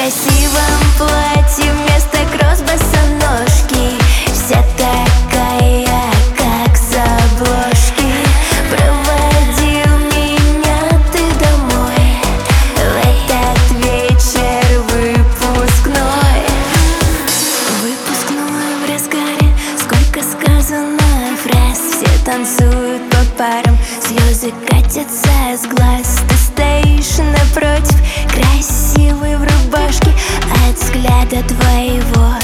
красивом платье вместо кросс босоножки. Вся такая, как с обложки. Проводил меня ты домой в этот вечер выпускной. Выпускной в разгаре, сколько сказано фраз. Все танцуют по парам, слезы катятся с глаз. Ты стоишь напротив, красивый в рубашке, от взгляда твоего